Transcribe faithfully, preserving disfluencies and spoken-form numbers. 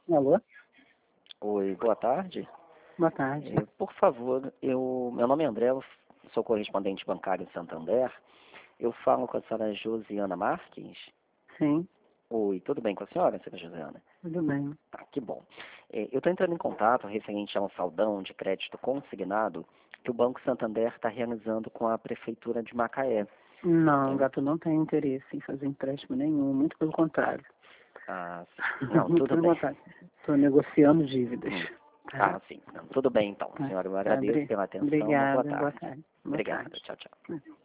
Alô? Oi, boa tarde. Boa tarde. Eh, por favor, eu, meu nome é André, eu sou correspondente bancário em Santander. Eu falo com a senhora Josiana Marques. Sim, Oi, tudo bem com a senhora, senhora Josiana? tudo bem. Ah, que bom. Eh, eu estou entrando em contato referente a um saldão de crédito consignado que o Banco Santander está realizando com a Prefeitura de Macaé. Não, o Em- gato não tem interesse em fazer empréstimo nenhum, muito pelo contrário. Ah, sim. Não, Muito tudo pelo bem. contrário. Estou negociando dívidas. Hum. Tá? Ah, sim. Não, tudo bem então, Tá. senhora. Eu Tá, agradeço obri- pela atenção. Uma boa Obrigada, boa tarde. tarde. Boa Obrigado. tarde. Tchau, tchau.